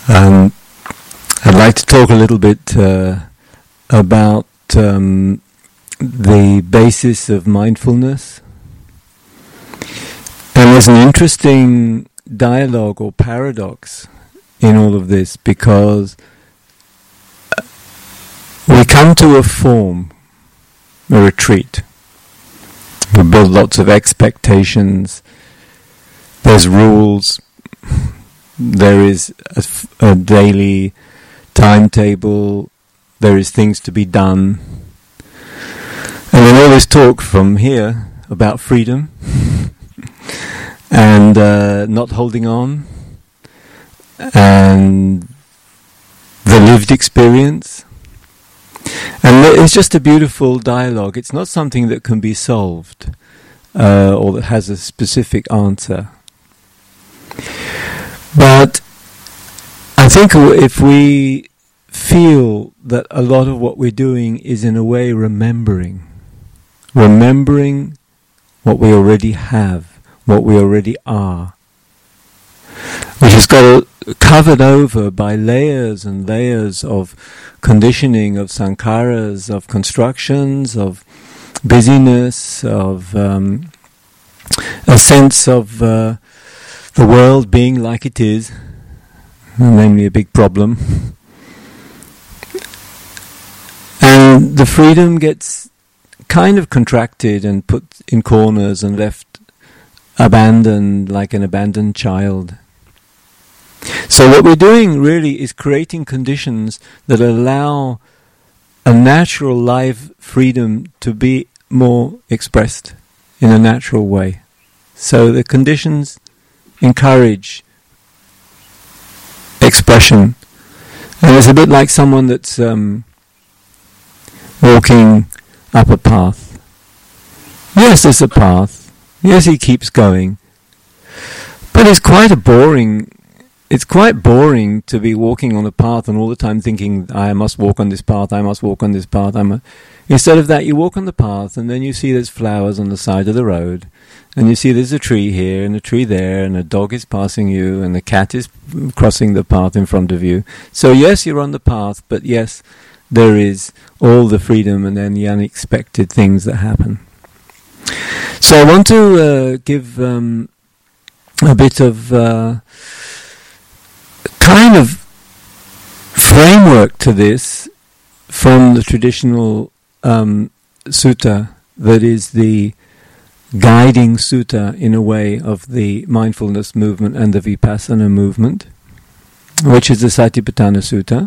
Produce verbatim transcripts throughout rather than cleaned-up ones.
Um, I'd like to talk a little bit uh, about um, the basis of mindfulness. And there's an interesting dialogue or paradox in all of this, because we come to a form, a retreat. We build lots of expectations. There's rules. There is a, f- a daily timetable. There is things to be done. And then all this talk from here about freedom and uh, not holding on and the lived experience. And it's just a beautiful dialogue. It's not something that can be solved uh, or that has a specific answer. But I think if we feel that a lot of what we're doing is in a way remembering, remembering what we already have, what we already are, which has got covered over by layers and layers of conditioning, of sankharas, of constructions, of busyness, of um, a sense of uh, the world being like it is, namely a big problem. And the freedom gets kind of contracted and put in corners and left abandoned like an abandoned child. So what we're doing really is creating conditions that allow a natural live freedom to be more expressed in a natural way. So the conditions encourage expression. And it's a bit like someone that's um, walking up a path. Yes, there's a path. Yes, he keeps going. But it's quite a boring, it's quite boring to be walking on a path and all the time thinking, I must walk on this path, I must walk on this path. I'm a... Instead of that, you walk on the path and then you see there's flowers on the side of the road. And you see there's a tree here and a tree there and a dog is passing you and the cat is crossing the path in front of you. So yes, you're on the path, but yes, there is all the freedom and then the unexpected things that happen. So I want to uh, give um, a bit of uh, kind of framework to this from the traditional um, sutta that is the guiding sutta in a way of the mindfulness movement and the vipassana movement, which is the Satipatthana Sutta.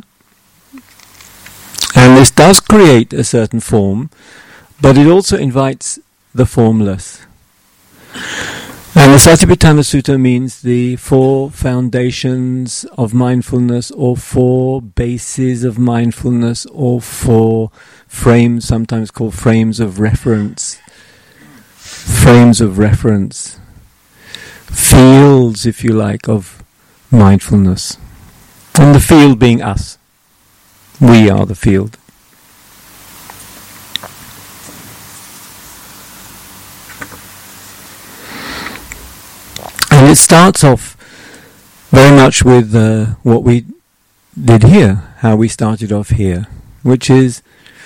And this does create a certain form, but it also invites the formless. And the Satipatthana Sutta means the four foundations of mindfulness, or four bases of mindfulness, or four frames, sometimes called frames of reference. Frames of reference, fields, if you like, of mindfulness. And the field being us. We are the field. And it starts off very much with uh, what we did here, how we started off here, which is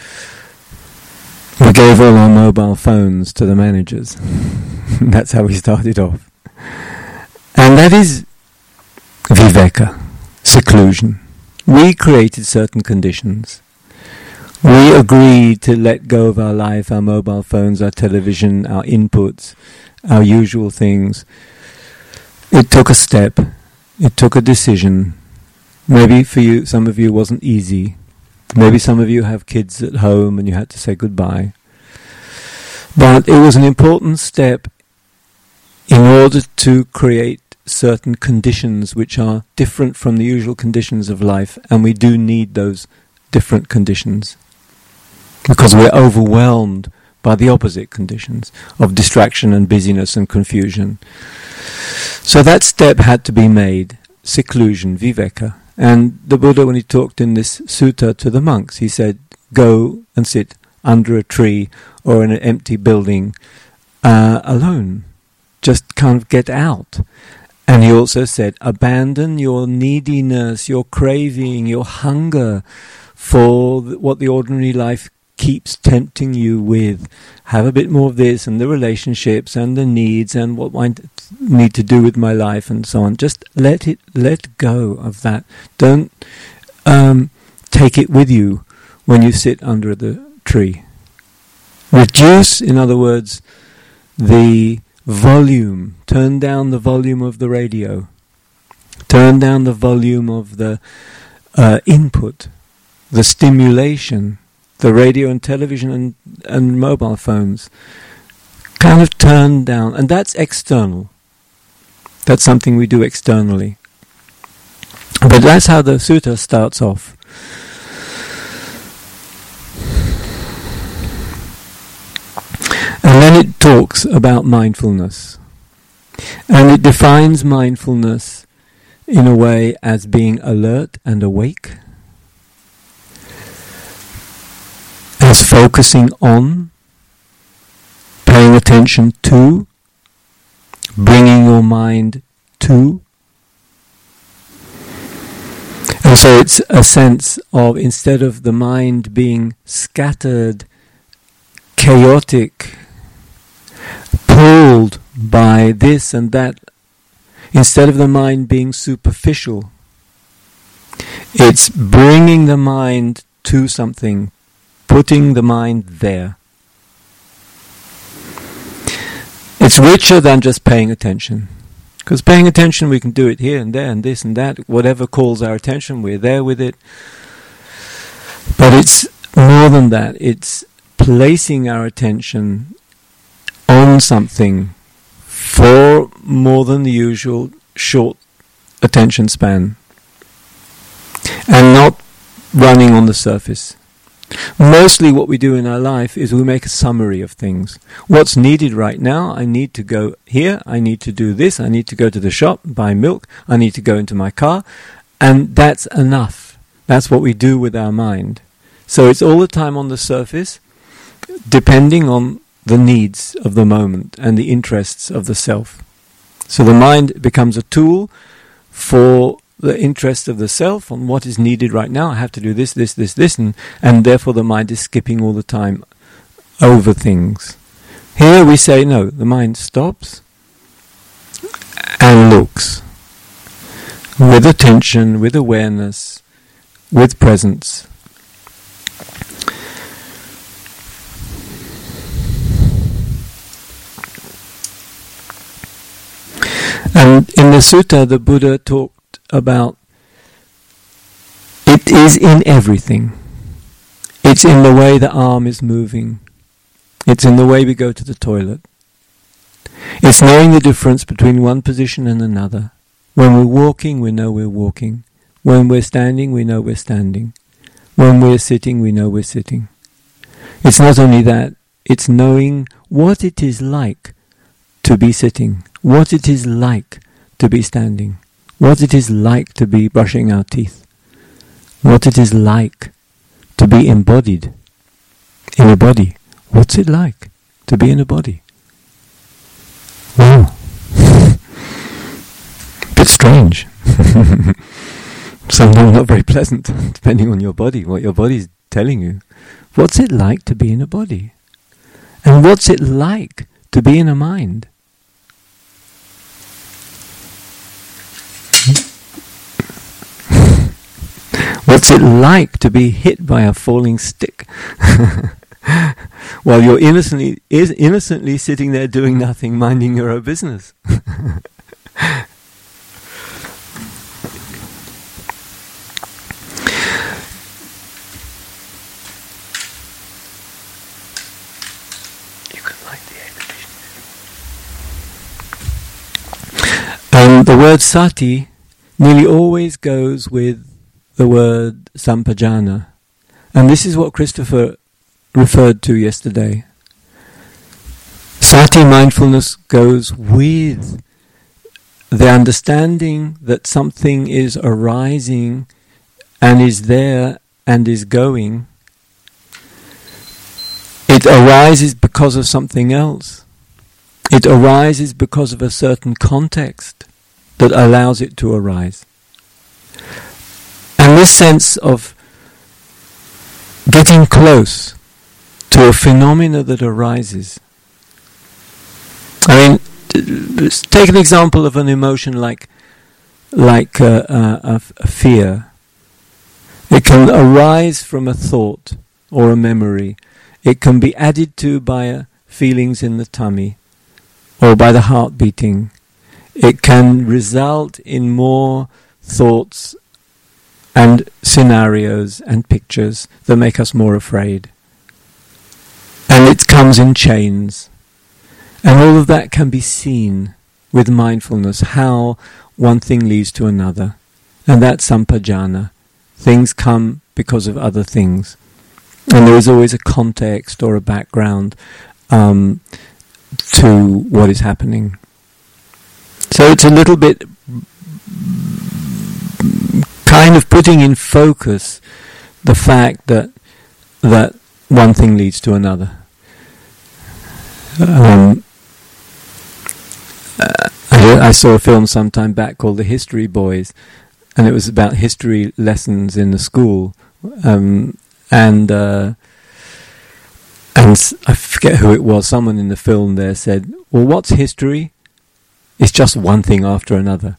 we gave all our mobile phones to the managers. That's how we started off. And that is viveka, seclusion. We created certain conditions. We agreed to let go of our life, our mobile phones, our television, our inputs, our usual things. It took a step. It took a decision. Maybe for you, some of you, it wasn't easy. Maybe some of you have kids at home and you had to say goodbye. But it was an important step in order to create certain conditions which are different from the usual conditions of life, and we do need those different conditions because we're overwhelmed by the opposite conditions of distraction and busyness and confusion. So that step had to be made, seclusion, viveka. And the Buddha, when he talked in this sutta to the monks, he said, go and sit under a tree or in an empty building uh, alone. Just kind of get out And he also said, abandon your neediness, your craving, your hunger for th- what the ordinary life keeps tempting you with. Have a bit more of this, and the relationships, and the needs, and what I need to do with my life, and so on. Just let it, let go of that. Don't um, take it with you when you sit under the tree. Reduce, in other words, the volume. Turn down the volume of the radio. Turn down the volume of the uh, input, the stimulation, the radio and television and, and mobile phones. Kind of turn down, and that's external. That's something we do externally. But that's how the sutta starts off. And then it talks about mindfulness. And it defines mindfulness in a way as being alert and awake, as focusing on, paying attention to, bringing your mind to. And so it's a sense of, instead of the mind being scattered, chaotic, pulled by this and that, instead of the mind being superficial, it's bringing the mind to something, putting the mind there. It's richer than just paying attention. Because paying attention, we can do it here and there and this and that. Whatever calls our attention, we're there with it. But it's more than that. It's placing our attention on something for more than the usual short attention span. And not running on the surface. Mostly what we do in our life is we make a summary of things. What's needed right now? I need to go here, I need to do this, I need to go to the shop, buy milk, I need to go into my car, and that's enough. That's what we do with our mind. So it's all the time on the surface, depending on the needs of the moment and the interests of the self. So the mind becomes a tool for the interest of the self on what is needed right now. I have to do this, this, this, this, and, and therefore the mind is skipping all the time over things. Here we say, no, the mind stops and looks with attention, with awareness, with presence. And in the sutta, the Buddha talked about it is in everything. It's in the way the arm is moving. It's in the way we go to the toilet. It's knowing the difference between one position and another. When we're walking, we know we're walking. When we're standing, we know we're standing. When we're sitting, we know we're sitting. It's not only that, it's knowing what it is like to be sitting, what it is like to be standing, what it is like to be brushing our teeth, what it is like to be embodied in a body. What's it like to be in a body? Wow. Bit strange. Sometimes not very pleasant, depending on your body, what your body's telling you. What's it like to be in a body? And what's it like to be in a mind? What's it like to be hit by a falling stick while you're innocently is innocently sitting there doing nothing, minding your own business? You could like the air conditioning. And the word sati nearly always goes with the word sampajana. And this is what Christopher referred to yesterday. Sati mindfulness goes with the understanding that something is arising and is there and is going. It arises because of something else. It arises because of a certain context. that allows it to arise. And this sense of getting close to a phenomena that arises. I mean, let's take an example of an emotion like like uh, uh, a, a fear. It can arise from a thought or a memory. It can be added to by uh, feelings in the tummy or by the heart beating. It can result in more thoughts and scenarios and pictures that make us more afraid. And it comes in chains. And all of that can be seen with mindfulness, how one thing leads to another. And that's sampajana. Things come because of other things. And there is always a context or a background um, to what is happening. So it's a little bit kind of putting in focus the fact that that one thing leads to another. Um, uh, I, I saw a film some time back called The History Boys, and it was about history lessons in the school. Um, and uh, and s- I forget who it was. Someone in the film there said, "Well, what's history? It's just one thing after another."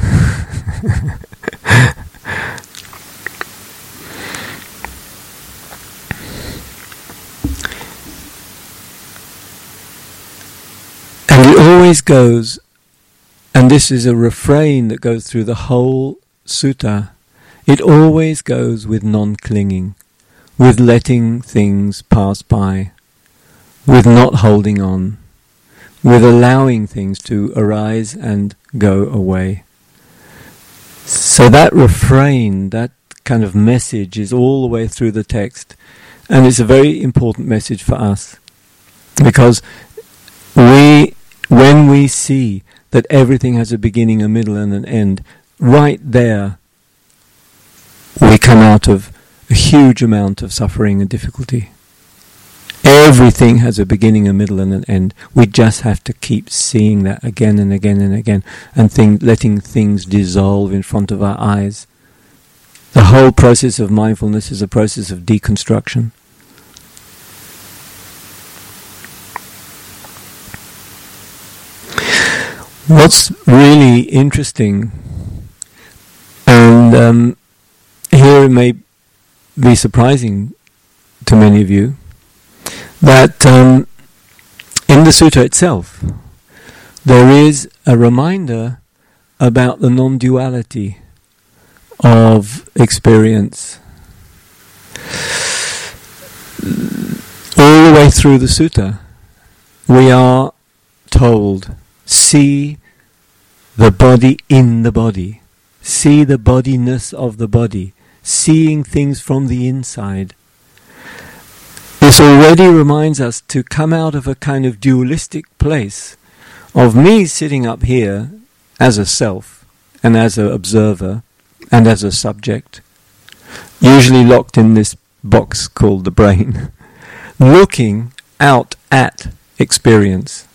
And it always goes, and this is a refrain that goes through the whole sutta, it always goes with non-clinging, with letting things pass by, with not holding on, with allowing things to arise and go away. So that refrain, that kind of message is all the way through the text, and it's a very important message for us, because we, when we see that everything has a beginning, a middle and an end, right there we come out of a huge amount of suffering and difficulty. Everything has a beginning, a middle and an end. We just have to keep seeing that again and again and again, and think, letting things dissolve in front of our eyes. The whole process of mindfulness is a process of deconstruction. What's really interesting, and um, here it may be surprising to many of you, that um, in the sutta itself there is a reminder about the non-duality of experience. All the way through the sutta we are told, see the body in the body, see the bodiness of the body, seeing things from the inside. This already reminds us to come out of a kind of dualistic place of me sitting up here as a self and as an observer and as a subject, usually locked in this box called the brain, looking out at experience.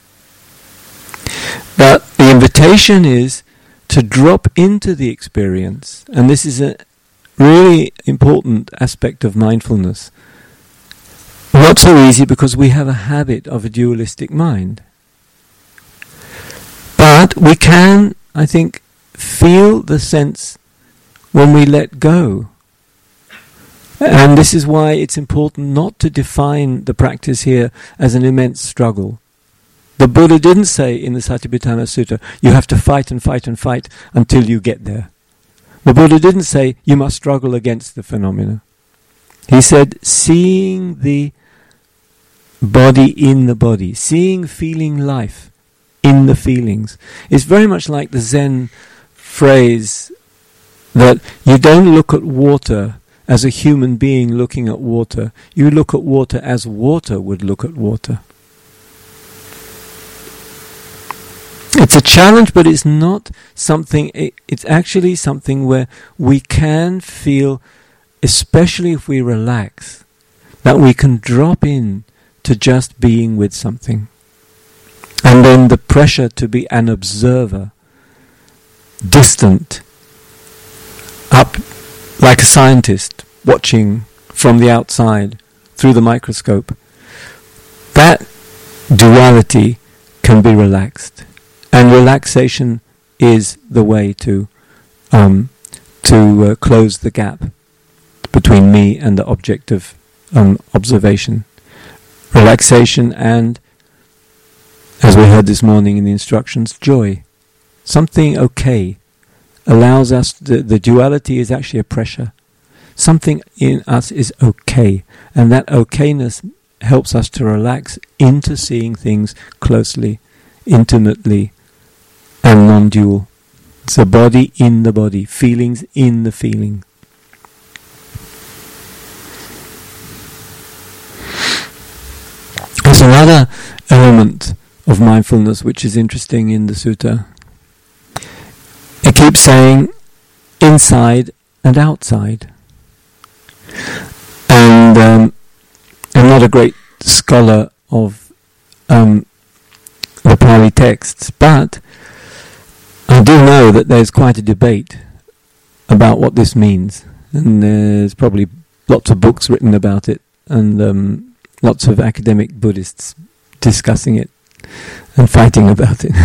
But the invitation is to drop into the experience, and this is a really important aspect of mindfulness. Not so easy because we have a habit of a dualistic mind. But we can, I think, feel the sense when we let go. And this is why it's important not to define the practice here as an immense struggle. The Buddha didn't say in the Satipatthana Sutta, you have to fight and fight and fight until you get there. The Buddha didn't say you must struggle against the phenomena. He said, seeing the body in the body, seeing, feeling life in the feelings. It's very much like the Zen phrase that you don't look at water as a human being looking at water. You look at water as water would look at water. It's a challenge, but it's not something, it, it's actually something where we can feel, especially if we relax, that we can drop in to just being with something. And then the pressure to be an observer distant, up like a scientist watching from the outside through the microscope. That duality can be relaxed, and relaxation is the way to um, to uh, close the gap between me and the object of um, observation. Relaxation and, as we heard this morning in the instructions, joy. Something okay allows us, the, the duality is actually a pressure. Something in us is okay, and that okayness helps us to relax into seeing things closely, intimately, and non-dual. It's a body in the body, feelings in the feeling. There's another element of mindfulness which is interesting in the sutta. It keeps saying inside and outside. And um, I'm not a great scholar of um, the Pali texts, but I do know that there's quite a debate about what this means, and there's probably lots of books written about it, and um, lots of academic Buddhists discussing it and fighting about it.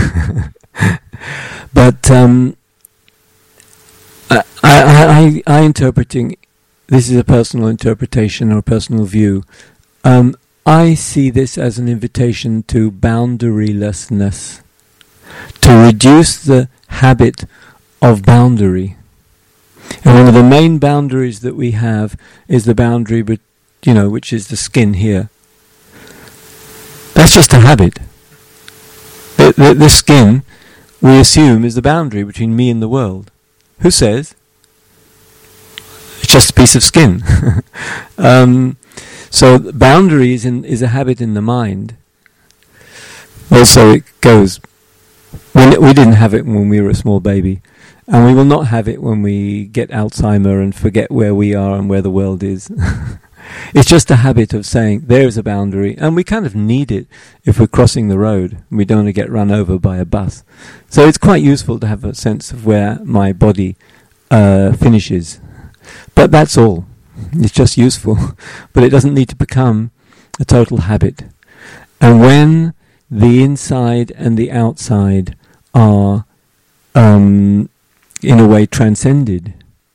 But um, I, I, I, I interpreting, this is a personal interpretation or a personal view. Um, I see this as an invitation to boundarylessness, to reduce the habit of boundary. And one of the main boundaries that we have is the boundary, but you know, which is the skin here. That's just a habit. The, the, the skin, we assume, is the boundary between me and the world. Who says? It's just a piece of skin. um, so boundary is, in, is a habit in the mind. Also, it goes. We, we didn't have it when we were a small baby, and we will not have it when we get Alzheimer and forget where we are and where the world is. It's just a habit of saying there's a boundary, and we kind of need it if we're crossing the road. We don't want to get run over by a bus. So it's quite useful to have a sense of where my body uh, finishes. But that's all. It's just useful. But it doesn't need to become a total habit. And when the inside and the outside are, um, in a way, transcended,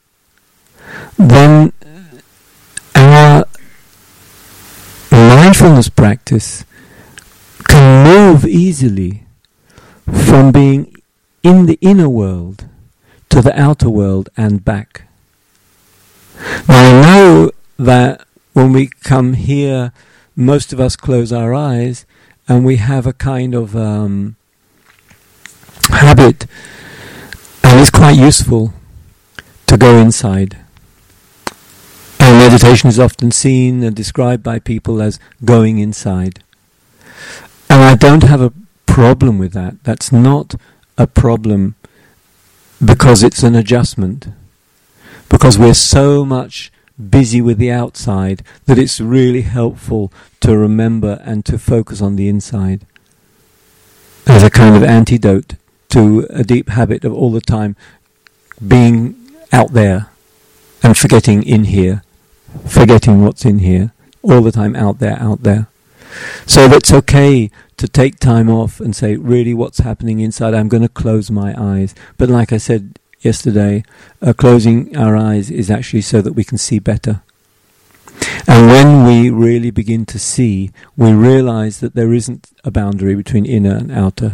then our mindfulness practice can move easily from being in the inner world to the outer world and back. Now I know that when we come here, most of us close our eyes and we have a kind of um, habit, and it's quite useful to go inside. And meditation is often seen and described by people as going inside. And I don't have a problem with that. That's not a problem because it's an adjustment. Because we're so much busy with the outside that it's really helpful to remember and to focus on the inside as a kind of antidote to a deep habit of all the time being out there and forgetting in here. Forgetting what's in here, all the time out there, out there. So it's okay to take time off and say, really what's happening inside, I'm going to close my eyes. But like I said yesterday, uh, closing our eyes is actually so that we can see better. And when we really begin to see, we realize that there isn't a boundary between inner and outer.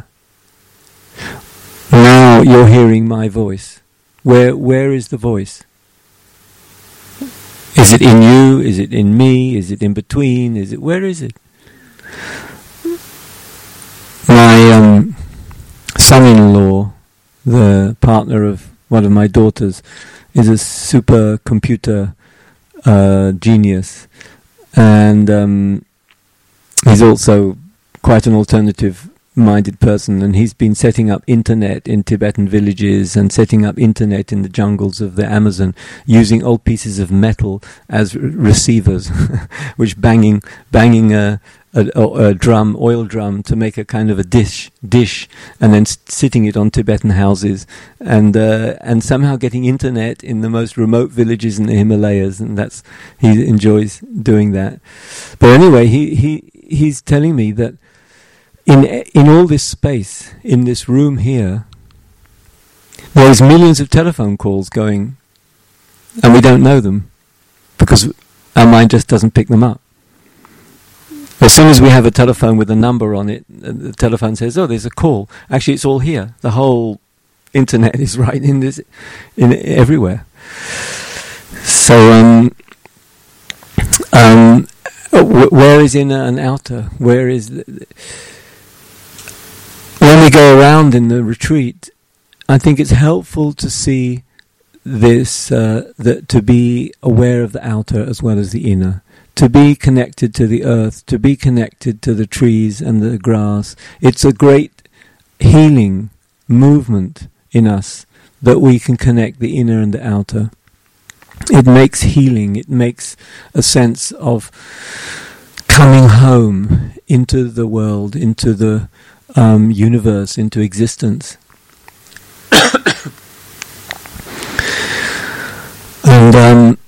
Now you're hearing my voice. Where where is the voice? Is it in you? Is it in me? Is it in between? Is it where is it? My um, son-in-law, the partner of one of my daughters, is a supercomputer uh, genius, and um, he's also quite an alternative minded person, and he's been setting up internet in Tibetan villages and setting up internet in the jungles of the Amazon using old pieces of metal as r- receivers, which banging banging a, a, a, a drum, oil drum, to make a kind of a dish, dish, and then s- sitting it on Tibetan houses, and uh, and somehow getting internet in the most remote villages in the Himalayas, and that's he enjoys doing that. But anyway, he he he's telling me that in in all this space, in this room here, there's millions of telephone calls going, and we don't know them because our mind just doesn't pick them up. As soon as we have a telephone with a number on it, the telephone says, "Oh, there's a call." Actually, it's all here. The whole internet is right in this, in everywhere. So, um, um, w- where is inner and outer? Where is the, when we go around in the retreat? I think it's helpful to see this, uh, that to be aware of the outer as well as the inner, to be connected to the earth, to be connected to the trees and the grass. It's a great healing movement in us that we can connect the inner and the outer. It makes healing, it makes a sense of coming home into the world, into the um, universe, into existence. And um,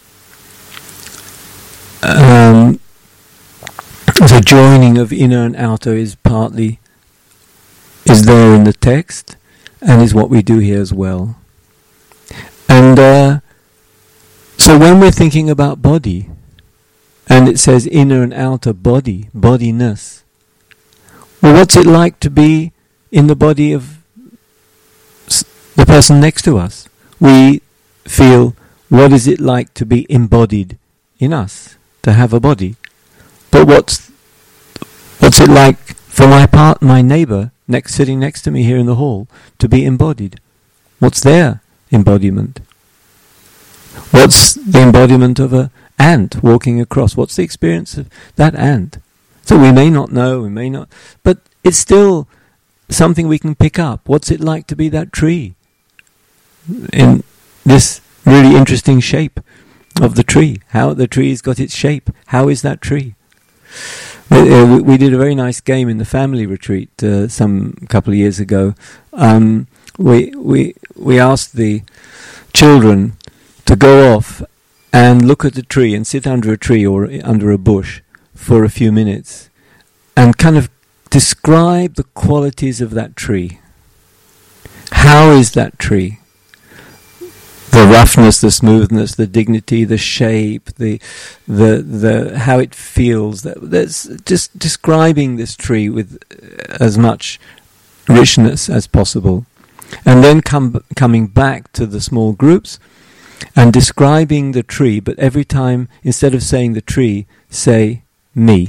um, the joining of inner and outer is partly is there in the text, and is what we do here as well. And uh, so when we're thinking about body, and it says inner and outer body, bodiness, well, what's it like to be in the body of the person next to us? We feel, what is it like to be embodied in us, to have a body? But what's what's it like for my part, my neighbour next, sitting next to me here in the hall, to be embodied? What's their embodiment? What's the embodiment of an ant walking across? What's the experience of that ant? So we may not know, we may not, but it's still something we can pick up. What's it like to be that tree in this really interesting shape of the tree? How the tree's got its shape? How is that tree? Uh, we, we did a very nice game in the family retreat uh, some couple of years ago. Um, we we we asked the children to go off and look at the tree and sit under a tree or under a bush for a few minutes and kind of describe the qualities of that tree. How is that tree? The roughness, the smoothness, the dignity, the shape, the the the how it feels. That, that's just describing this tree with as much richness as possible, and then come coming back to the small groups and describing the tree. But every time, instead of saying the tree, say me.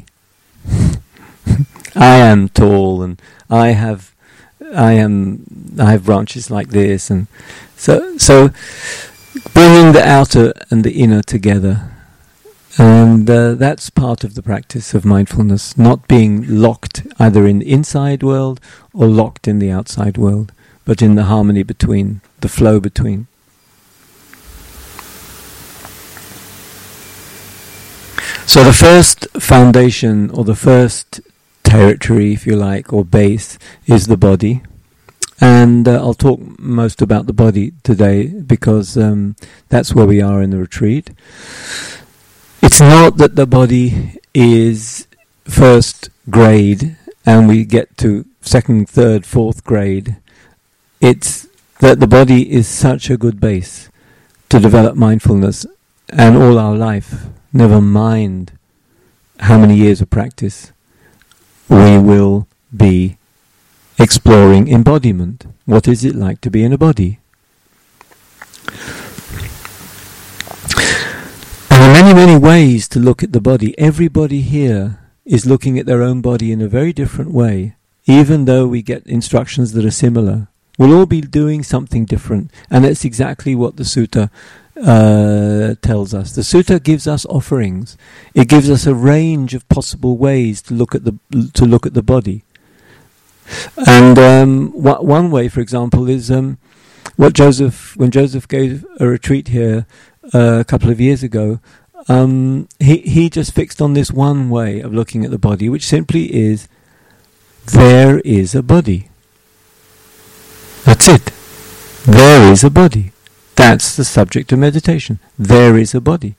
I am tall, and I have I am I have branches like this, and so so bringing the outer and the inner together, and uh, that's part of the practice of mindfulness, not being locked either in the inside world or locked in the outside world, but in the harmony between, the flow between. So the first foundation, or the first territory, if you like, or base, is the body. And uh, I'll talk most about the body today because um, that's where we are in the retreat. It's not that the body is first grade and we get to second, third, fourth grade. It's that the body is such a good base to develop mindfulness, and all our life, never mind how many years of practice, we will be exploring embodiment. What is it like to be in a body? And there are many, many ways to look at the body. Everybody here is looking at their own body in a very different way, even though we get instructions that are similar. We'll all be doing something different, and that's exactly what the sutta uh, tells us. The sutta gives us offerings. It gives us a range of possible ways to look at the to look at the body. And um, wh- one way, for example, is um, what Joseph, when Joseph gave a retreat here uh, a couple of years ago, um, he, he just fixed on this one way of looking at the body, which simply is, there is a body. That's it. There is a body. That's the subject of meditation. There is a body.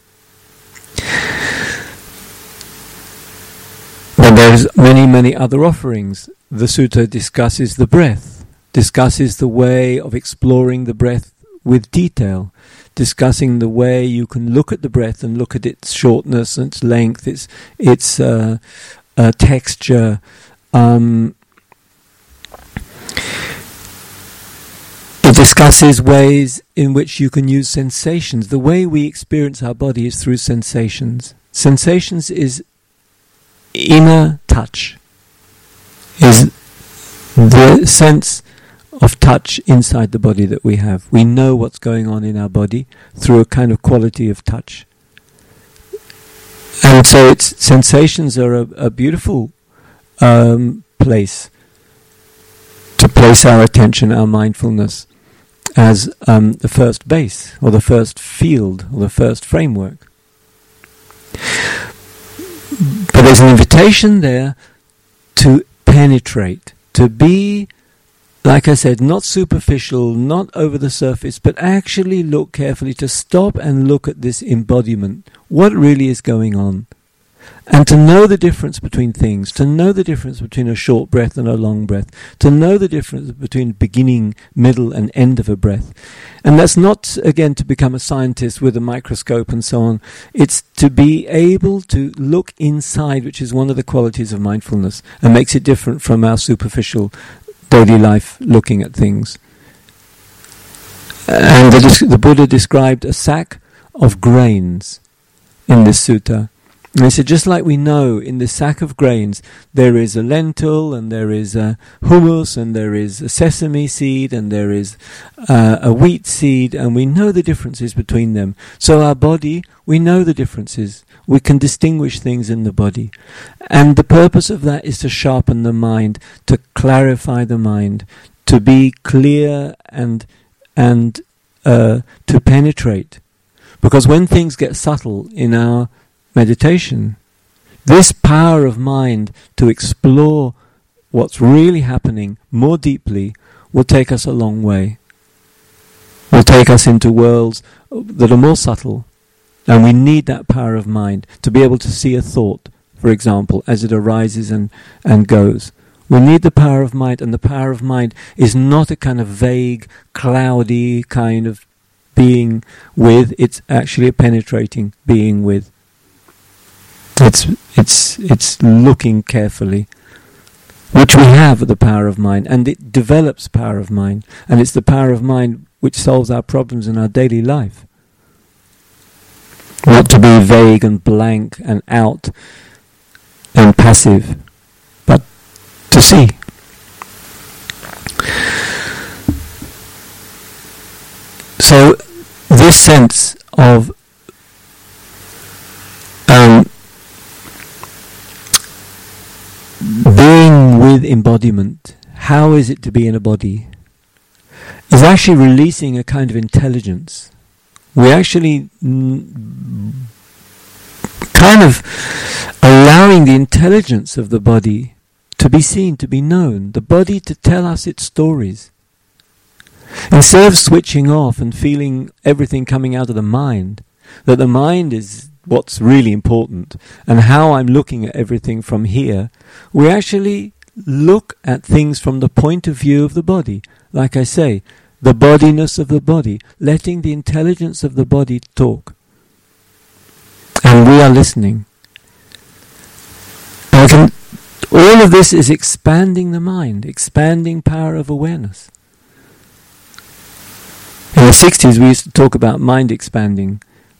But there's many, many other offerings. The sutta discusses the breath, discusses the way of exploring the breath with detail, discussing the way you can look at the breath and look at its shortness, its length, its its uh, uh, texture. Um, it discusses ways in which you can use sensations. The way we experience our body is through sensations. Sensations is inner touch, is the sense of touch inside the body that we have. We know what's going on in our body through a kind of quality of touch. And so it's, sensations are a, a beautiful um, place to place our attention, our mindfulness, as um, the first base, or the first field, or the first framework. But there's an invitation there to penetrate, to be, like I said, not superficial, not over the surface, but actually look carefully, to stop and look at this embodiment, what really is going on. And to know the difference between things, to know the difference between a short breath and a long breath, to know the difference between beginning, middle and end of a breath. And that's not, again, to become a scientist with a microscope and so on. It's to be able to look inside, which is one of the qualities of mindfulness, and makes it different from our superficial daily life looking at things. And the, the Buddha described a sack of grains in this sutta. And he said, just like we know in this sack of grains there is a lentil and there is a hummus and there is a sesame seed and there is uh, a wheat seed, and we know the differences between them. So our body, we know the differences. We can distinguish things in the body. And the purpose of that is to sharpen the mind, to clarify the mind, to be clear and and uh, to penetrate. Because when things get subtle in our meditation, this power of mind to explore what's really happening more deeply will take us a long way. Will take us into worlds that are more subtle. And we need that power of mind to be able to see a thought, for example, as it arises and, and goes. We need the power of mind, and the power of mind is not a kind of vague, cloudy kind of being with, it's actually a penetrating being with. It's it's it's looking carefully, which we have the power of mind, and it develops power of mind, and it's the power of mind which solves our problems in our daily life. Not to be vague and blank and out and passive, but to see. So this sense of um, being with embodiment, how is it to be in a body, is actually releasing a kind of intelligence. We actually mm, kind of allowing the intelligence of the body to be seen, to be known, the body to tell us its stories. Instead of switching off and feeling everything coming out of the mind, that the mind is what's really important, and how I'm looking at everything from here, we actually look at things from the point of view of the body. Like I say, the bodiness of the body, letting the intelligence of the body talk. And we are listening. And we can, all of this is expanding the mind, expanding power of awareness. In the sixties we used to talk about mind expanding,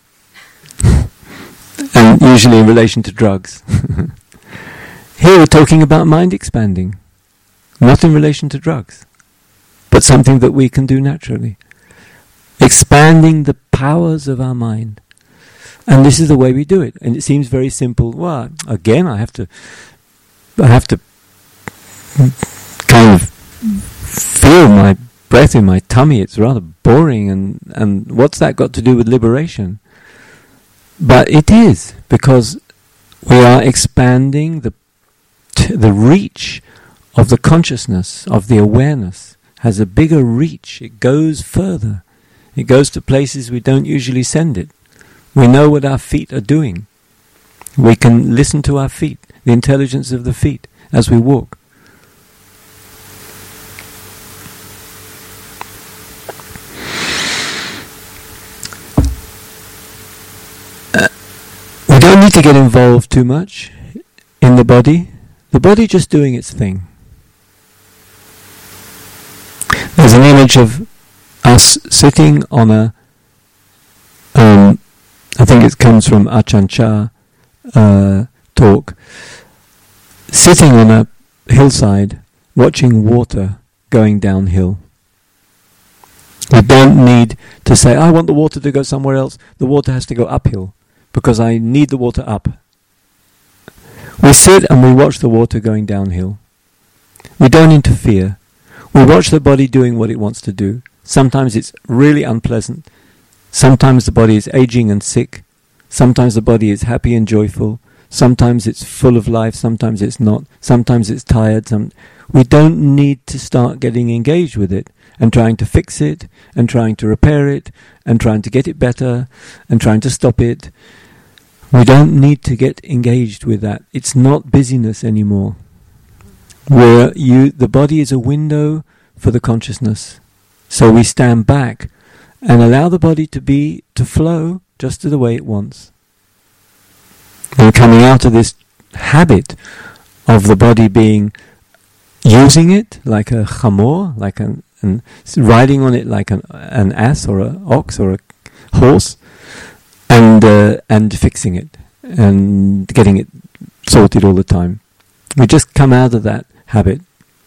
and usually in relation to drugs. Here we're talking about mind expanding, not in relation to drugs, but something that we can do naturally. Expanding the powers of our mind. And this is the way we do it. And it seems very simple. Well, again, I have to, I have to kind of feel my breath in my tummy. It's rather boring. And, and what's that got to do with liberation? But it is, because we are expanding the t- the reach of the consciousness, of the awareness, has a bigger reach. It goes further. It goes to places we don't usually send it. We know what our feet are doing. We can listen to our feet, the intelligence of the feet as we walk. Uh, we don't need to get involved too much in the body. The body just doing its thing. There's an image of us sitting on a, um, I think it comes from Ajahn Chah uh, talk, sitting on a hillside watching water going downhill. We don't need to say, I want the water to go somewhere else. The water has to go uphill because I need the water up. We sit and we watch the water going downhill. We don't interfere. We watch the body doing what it wants to do. Sometimes it's really unpleasant. Sometimes the body is aging and sick. Sometimes the body is happy and joyful. Sometimes it's full of life. Sometimes it's not. Sometimes it's tired. Some we don't need to start getting engaged with it and trying to fix it and trying to repair it and trying to get it better and trying to stop it. We don't need to get engaged with that. It's not busyness anymore. Where you, the body is a window for the consciousness. So we stand back and allow the body to be, to flow just to the way it wants. And coming out of this habit of the body being, using it like a chamor, like an, an riding on it like an, an ass or an ox or a horse, and uh, and fixing it and getting it sorted all the time. We just come out of that habit.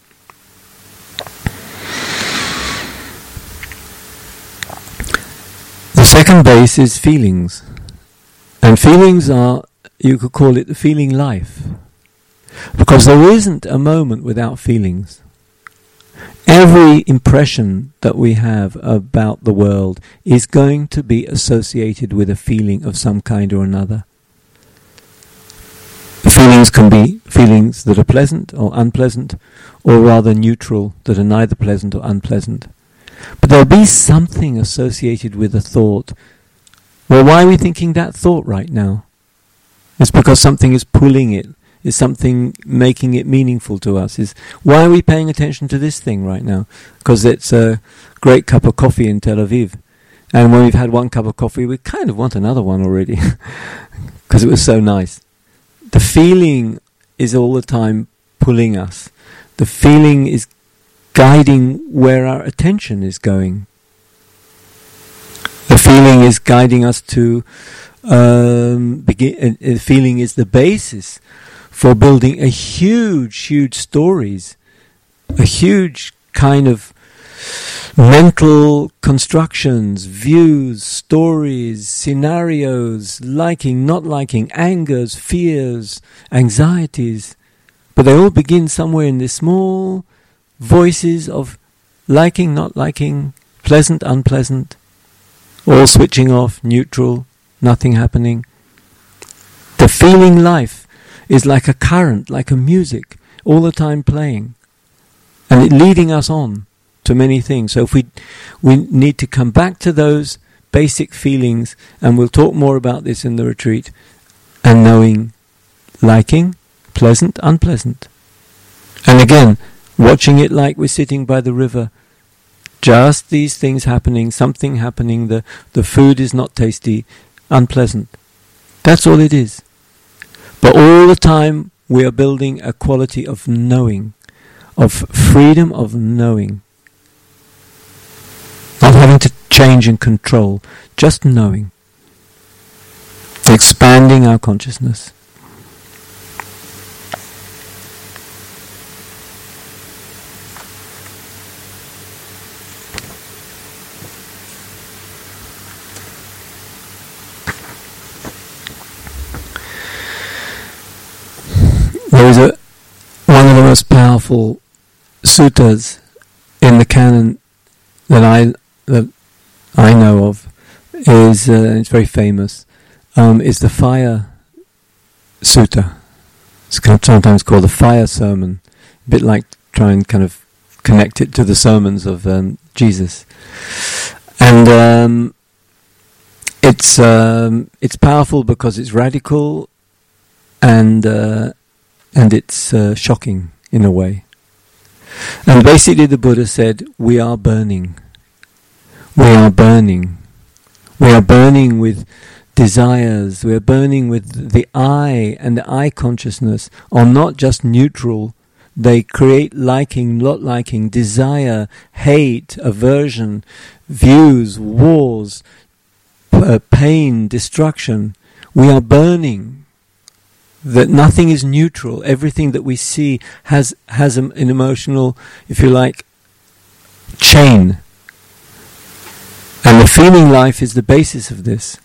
The second base is feelings. And feelings are, you could call it the feeling life. Because there isn't a moment without feelings. Every impression that we have about the world is going to be associated with a feeling of some kind or another. Feelings can be feelings that are pleasant or unpleasant, or rather neutral, that are neither pleasant or unpleasant. But there'll be something associated with a thought. Well, why are we thinking that thought right now? It's because something is pulling it. Is something making it meaningful to us? Is why are we paying attention to this thing right now? Because it's a great cup of coffee in Tel Aviv. And when we've had one cup of coffee, we kind of want another one already. Because it was so nice. The feeling is all the time pulling us. The feeling is guiding where our attention is going. The feeling is guiding us to um, begin. Uh, feeling is the basis for building a huge, huge stories, a huge kind of mental constructions, views, stories, scenarios, liking, not liking, angers, fears, anxieties. But they all begin somewhere in this small voices of liking, not liking, pleasant, unpleasant, all switching off, neutral, nothing happening. The feeling life is like a current, like a music, all the time playing, and it leading us on to many things. So if we we need to come back to those basic feelings, and we'll talk more about this in the retreat, and knowing liking, pleasant, unpleasant. And again, watching it like we're sitting by the river, just these things happening, something happening, the, the food is not tasty, unpleasant. That's all it is. But all the time we are building a quality of knowing, of freedom of knowing. Not having to change and control, just knowing. Expanding our consciousness. There is a, one of the most powerful suttas in the canon that I that I know of is uh, it's very famous. um, is the Fire Sutta. It's kind of sometimes called the Fire Sermon, a bit like try and kind of connect it to the sermons of um, Jesus. And um, it's um, it's powerful because it's radical and uh, and it's uh, shocking in a way. And basically the Buddha said, we are burning. We are burning. We are burning with desires. We are burning with the I, and the I consciousness are not just neutral. They create liking, not liking, desire, hate, aversion, views, wars, uh, pain, destruction. We are burning. That nothing is neutral. Everything that we see has has an emotional, if you like, chain. And the feeling life is the basis of this.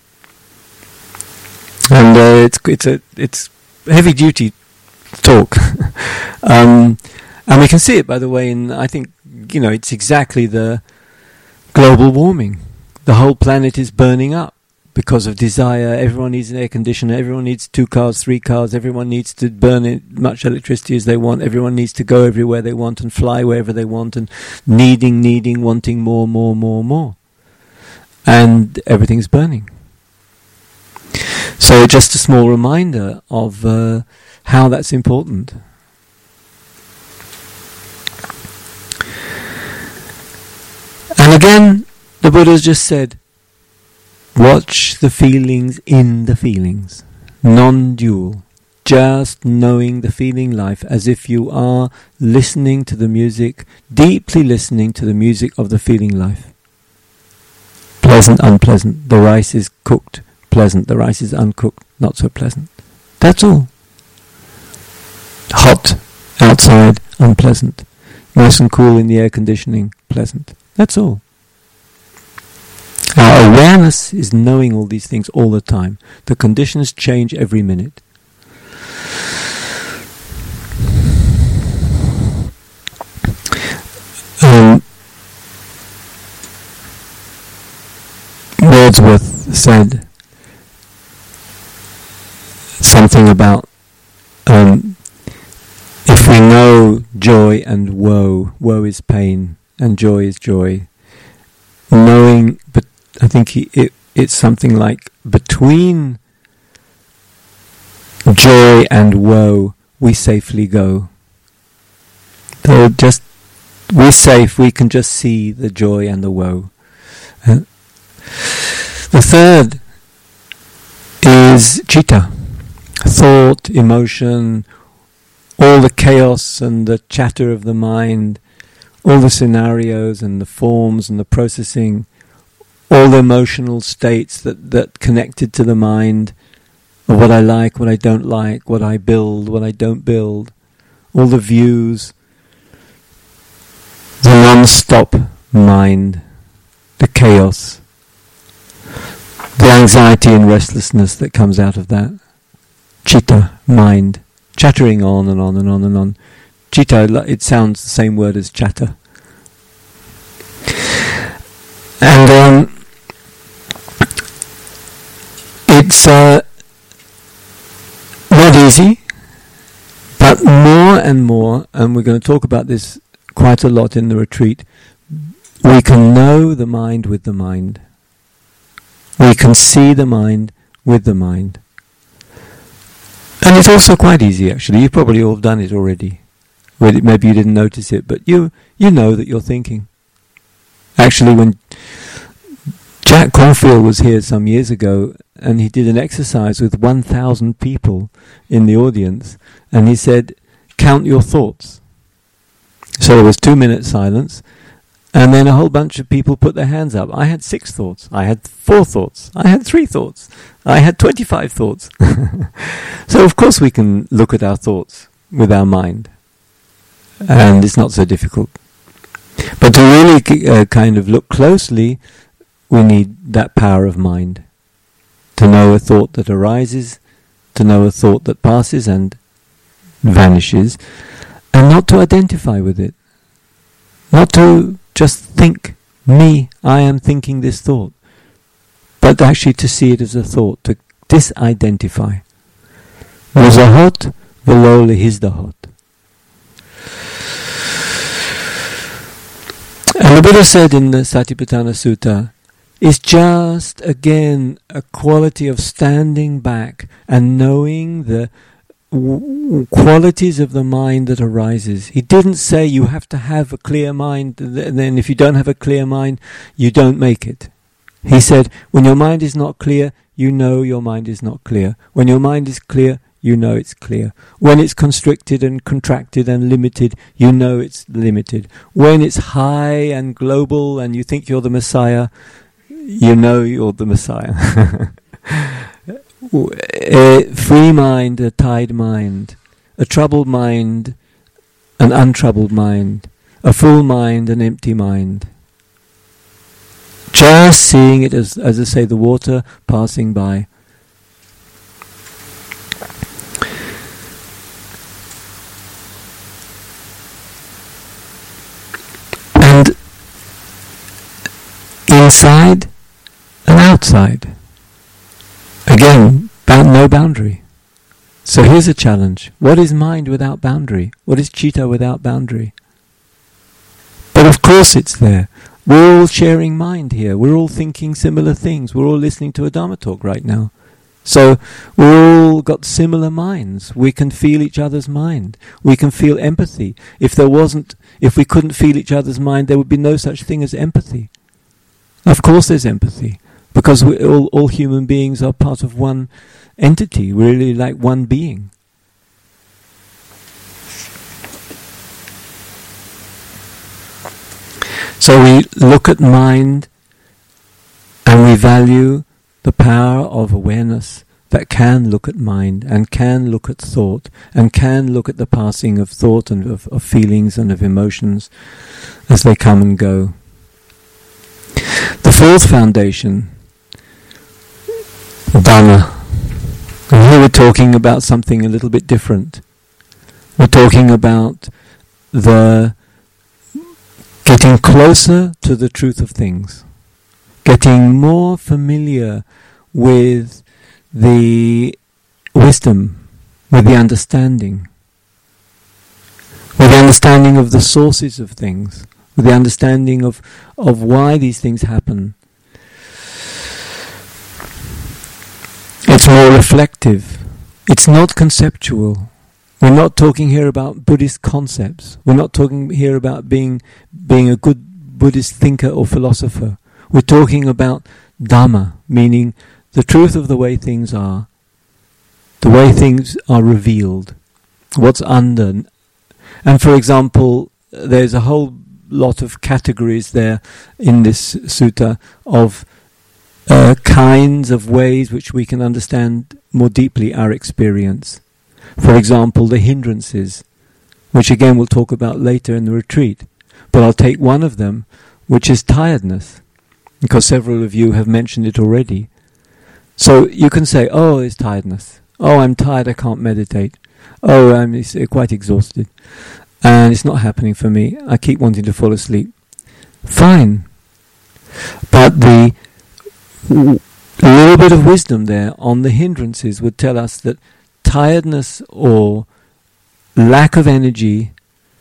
And uh, it's it's a it's heavy duty talk. um, and we can see it, by the way, in, I think, you know, it's exactly the global warming. The whole planet is burning up because of desire. Everyone needs an air conditioner, everyone needs two cars, three cars, everyone needs to burn as much electricity as they want, everyone needs to go everywhere they want and fly wherever they want, and needing, needing, wanting more, more, more, more. And everything's burning. So just a small reminder of uh, how that's important. And again, the Buddha's just said, watch the feelings in the feelings, non-dual, just knowing the feeling life as if you are listening to the music, deeply listening to the music of the feeling life. Pleasant, unpleasant, the rice is cooked, pleasant, the rice is uncooked, not so pleasant. That's all. Hot, outside, unpleasant. Nice and cool in the air conditioning, pleasant. That's all. Our awareness is knowing all these things all the time. The conditions change every minute. Um, Wordsworth said something about um, if we know joy and woe, woe is pain and joy is joy. Knowing, but I think he, it, it's something like between joy and woe, we safely go. So just we're safe. We can just see the joy and the woe. Uh, the third is citta, thought, emotion, all the chaos and the chatter of the mind, all the scenarios and the forms and the processing, all the emotional states that, that connected to the mind of what I like, what I don't like, what I build, what I don't build, all the views, the non-stop mind, the chaos, the anxiety and restlessness that comes out of that. Citta, mind, chattering on and on and on and on. Citta, it sounds the same word as chatter. And um, it's uh, not easy, but more and more, and we're going to talk about this quite a lot in the retreat, we can know the mind with the mind. We can see the mind with the mind. And it's also quite easy, actually. You've probably all done it already. Maybe you didn't notice it, but you you know that you're thinking. Actually, when Jack Caulfield was here some years ago, and he did an exercise with one thousand people in the audience, and he said, count your thoughts. So there was two minutes silence, and then a whole bunch of people put their hands up. I had six thoughts. I had four thoughts. I had three thoughts. I had twenty-five thoughts. So of course we can look at our thoughts with our mind. And it's not so difficult. But to really uh, kind of look closely, we need that power of mind. To know a thought that arises, to know a thought that passes and vanishes, and not to identify with it. Not to just think, me, I am thinking this thought. But actually to see it as a thought, to disidentify. Muzahot v'lo lehizdahot. And the Buddha said in the Satipatthana Sutta, it's just, again, a quality of standing back and knowing the w- qualities of the mind that arises. He didn't say you have to have a clear mind, and then if you don't have a clear mind, you don't make it. He said, when your mind is not clear, you know your mind is not clear. When your mind is clear, you know it's clear. When it's constricted and contracted and limited, you know it's limited. When it's high and global and you think you're the Messiah, you know you're the Messiah. A free mind, a tied mind, a troubled mind, an untroubled mind, a full mind, an empty mind. Just seeing it as, as I say, the water passing by. And inside and outside. Again, bound, no boundary. So here's a challenge. What is mind without boundary? What is citta without boundary? But of course it's there. We're all sharing mind here. We're all thinking similar things. We're all listening to a Dharma talk right now. So we've all got similar minds. We can feel each other's mind. We can feel empathy. If there wasn't, if we couldn't feel each other's mind, there would be no such thing as empathy. Of course there's empathy, because we all, all human beings are part of one entity. We're really like one being. So we look at mind and we value the power of awareness that can look at mind and can look at thought and can look at the passing of thought and of, of feelings and of emotions as they come and go. The fourth foundation, Dhamma. And here we're talking about something a little bit different. We're talking about the getting closer to the truth of things, getting more familiar with the wisdom, with the understanding, with the understanding of the sources of things, with the understanding of, of why these things happen. It's more reflective. It's not conceptual. We're not talking here about Buddhist concepts. We're not talking here about being being a good Buddhist thinker or philosopher. We're talking about Dhamma, meaning the truth of the way things are, the way things are revealed, what's under. And for example, there's a whole lot of categories there in this sutta of uh, kinds of ways which we can understand more deeply our experience. For example, the hindrances, which again we'll talk about later in the retreat. But I'll take one of them, which is tiredness, because several of you have mentioned it already. So you can say, oh, it's tiredness. Oh, I'm tired, I can't meditate. Oh, I'm quite exhausted. And it's not happening for me. I keep wanting to fall asleep. Fine. But the w- little bit of wisdom there on the hindrances would tell us that tiredness or lack of energy,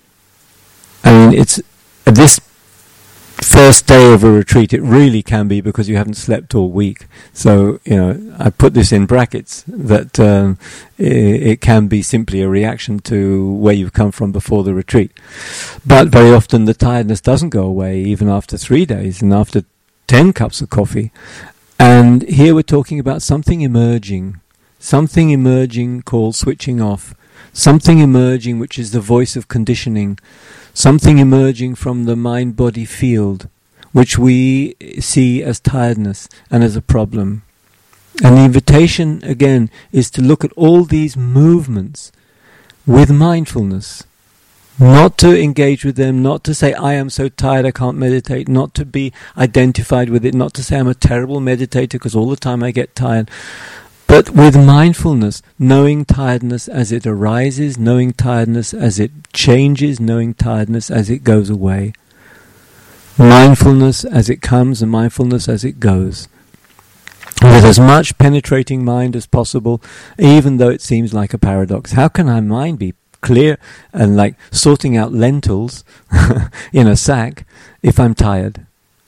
I mean, it's this first day of a retreat, it really can be because you haven't slept all week. So, you know, I put this in brackets, that um, it, it can be simply a reaction to where you've come from before the retreat. But very often the tiredness doesn't go away even after three days and after ten cups of coffee. And here we're talking about something emerging, something emerging called switching off, something emerging which is the voice of conditioning, something emerging from the mind-body field, which we see as tiredness and as a problem. And the invitation, again, is to look at all these movements with mindfulness, not to engage with them, not to say, I am so tired I can't meditate, not to be identified with it, not to say I'm a terrible meditator because all the time I get tired, but with mindfulness, knowing tiredness as it arises, knowing tiredness as it changes, knowing tiredness as it goes away. Mindfulness as it comes and mindfulness as it goes. with as much penetrating mind as possible, even though it seems like a paradox. How can our mind be clear and like sorting out lentils in a sack if I'm tired?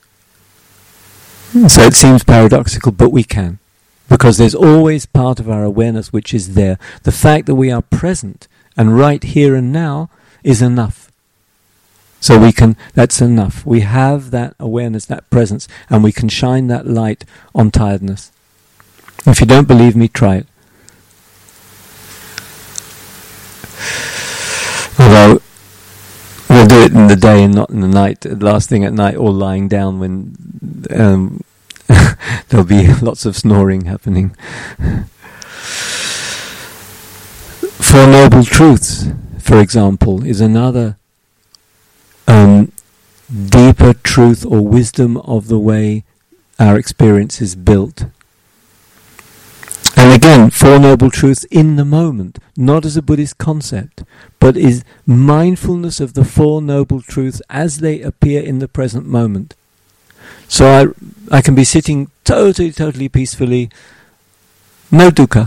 So it seems paradoxical, but we can. Because there's always part of our awareness which is there. The fact that we are present and right here and now is enough. So we can, that's enough. We have that awareness, that presence, and we can shine that light on tiredness. If you don't believe me, try it. Although, we'll do it in the day and not in the night, last thing at night, or lying down when um, there'll be lots of snoring happening. Four Noble Truths, for example, is another um, deeper truth or wisdom of the way our experience is built. And again, Four Noble Truths in the moment, not as a Buddhist concept, but is mindfulness of the Four Noble Truths as they appear in the present moment. So I, I can be sitting totally, totally peacefully, no dukkha,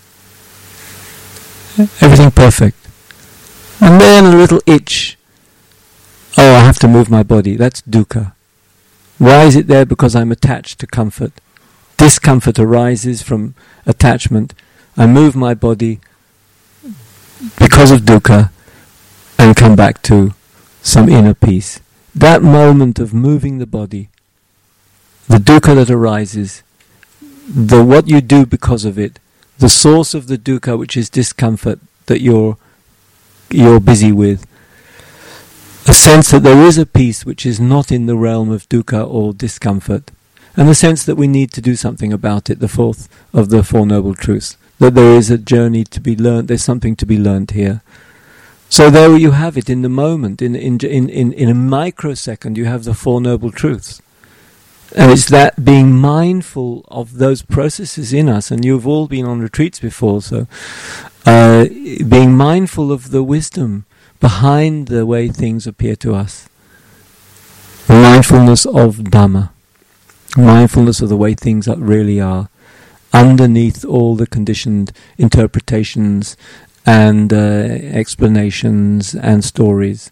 everything perfect. And then a little itch. Oh, I have to move my body. That's dukkha. Why is it there? Because I'm attached to comfort. Discomfort arises from attachment. I move my body because of dukkha and come back to some inner peace. That moment of moving the body, the dukkha that arises, the what you do because of it, the source of the dukkha, which is discomfort that you're you're busy with, a sense that there is a peace which is not in the realm of dukkha or discomfort, and the sense that we need to do something about it, the fourth of the Four Noble Truths, that there is a journey to be learned, there's something to be learned here. So there you have it in the moment, in in in in, in a microsecond you have the Four Noble Truths. And it's that being mindful of those processes in us, and you've all been on retreats before, so uh, being mindful of the wisdom behind the way things appear to us. Mindfulness of Dhamma. Mindfulness of the way things really are, underneath all the conditioned interpretations and uh, explanations and stories.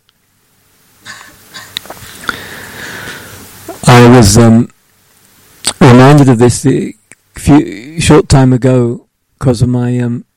I was um, reminded of this a few short time ago because of my um,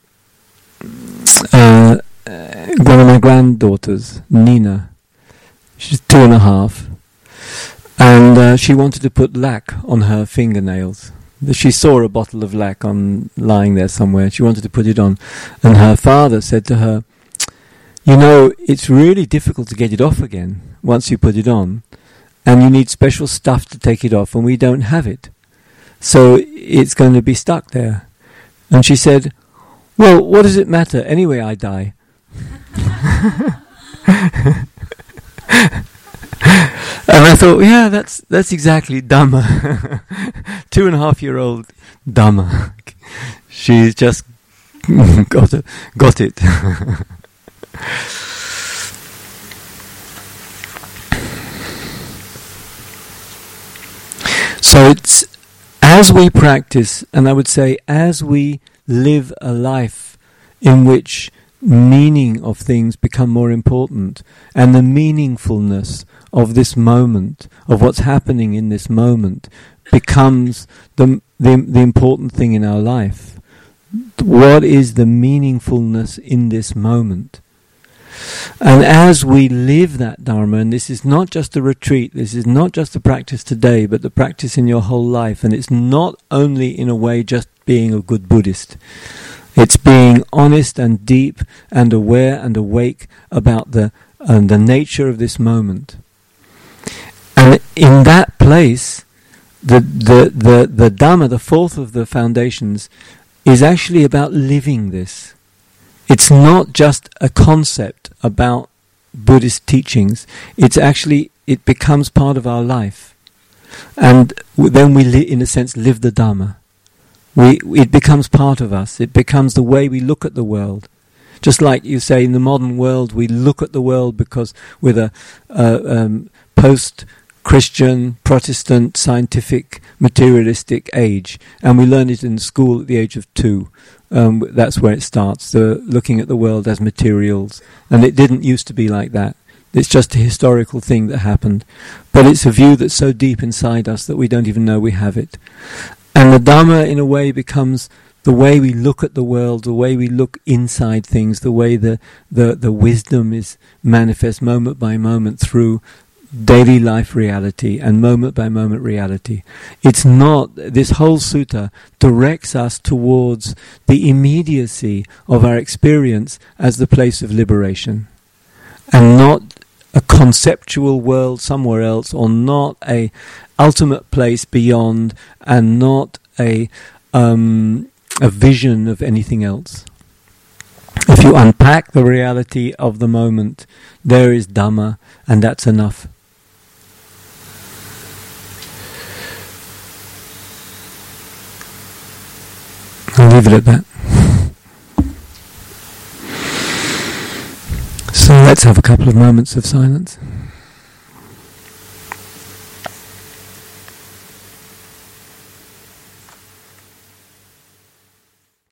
uh, one of my granddaughters, Nina. She's two and a half, and uh, she wanted to put lac on her fingernails. She saw a bottle of lac on lying there somewhere. She wanted to put it on, and her father said to her, "You know, it's really difficult to get it off again once you put it on. And you need special stuff to take it off, and we don't have it. So it's going to be stuck there." And she said, "Well, what does it matter? Anyway, I die." And I thought, yeah, that's that's exactly Dhamma. Two and a half year old Dhamma. She's just got it. Got it. So it's as we practice, and I would say as we live a life in which meaning of things become more important, and the meaningfulness of this moment, of what's happening in this moment, becomes the the, the important thing in our life. What is the meaningfulness in this moment? And as we live that Dharma, and this is not just a retreat, this is not just the practice today, but the practice in your whole life, and it's not only in a way just being a good Buddhist. It's being honest and deep and aware and awake about the uh, the nature of this moment. And in that place, the, the, the, the Dhamma, the fourth of the foundations, is actually about living this. It's not just a concept about Buddhist teachings. It's actually, it becomes part of our life. And w- then we, li- in a sense, live the Dhamma. We, it becomes part of us. It becomes the way we look at the world. Just like you say, in the modern world, we look at the world because with a uh, um, post Christian, Protestant, scientific, materialistic age, and we learn it in school at the age of two. Um, that's where it starts, the looking at the world as materials, and it didn't used to be like that. It's just a historical thing that happened, but it's a view that's so deep inside us that we don't even know we have it. And the Dhamma, in a way, becomes the way we look at the world, the way we look inside things, the way the the, the wisdom is manifest moment by moment through daily life reality and moment by moment reality. It's not, this whole sutta directs us towards the immediacy of our experience as the place of liberation, and not a conceptual world somewhere else, or not a ultimate place beyond, and not a um, a vision of anything else. If you unpack the reality of the moment, there is Dhamma, and that's enough. I'll leave it at that. So let's have a couple of moments of silence.